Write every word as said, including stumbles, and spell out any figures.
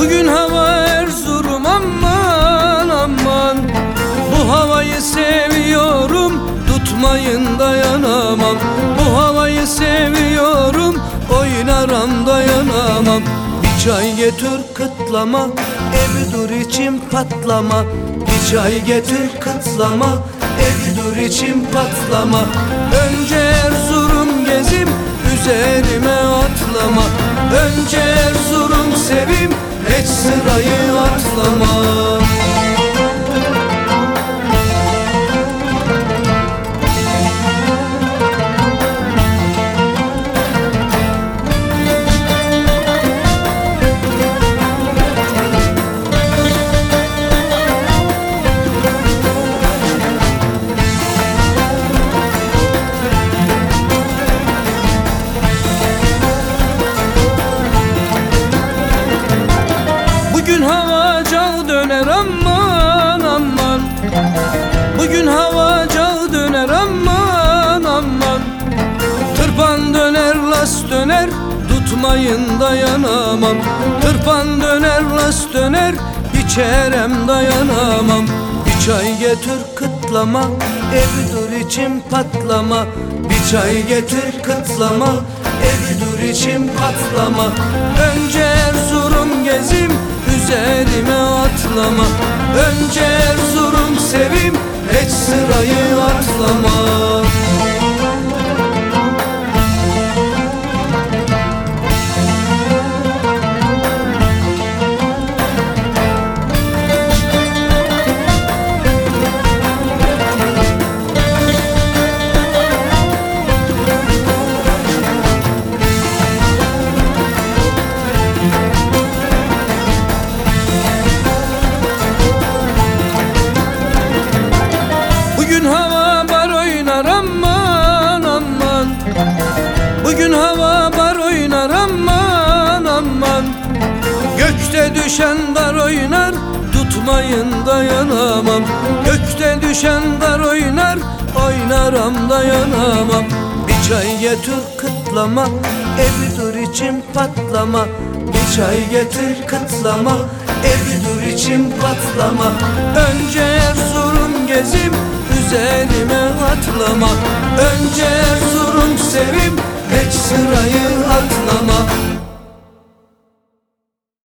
Bugün hava Erzurum, aman aman. Bu havayı seviyorum, tutmayın dayanamam. Bu havayı seviyorum, oynaram dayanamam. Bir çay getir kıtlama, evi dur içim patlama. Bir çay getir kıtlama, evi dur içim patlama. Önce Erzurum gezim, üzerime atlama. Önce Erzurum sevim, hiç sırayı atlama. Bugün hava cağı döner, aman aman. Bugün hava cağı döner, aman aman. Tırpan döner, las döner, tutmayın dayanamam. Tırpan döner, las döner, içerem dayanamam. Bir çay getir kıtlama, evi dur içim patlama. Bir çay getir kıtlama, evi dur içim patlama. Önce Erzurum gezim, üzerime atlama. Önce Erzurum sevim, hiç sırayı atlama. Bugün hava bar oynar, aman aman. Bugün hava bar oynar, aman aman. Gökte düşen dar oynar, tutmayın dayanamam. Gökte düşen dar oynar, oynaram dayanamam. Bir çay getir kıtlama, evi dur içim patlama. Bir çay getir kıtlama, evi dur içim patlama. Önce Erzurum gezim, üzerime atlama. Önce Erzurum sevim, hiç sırayı atlama.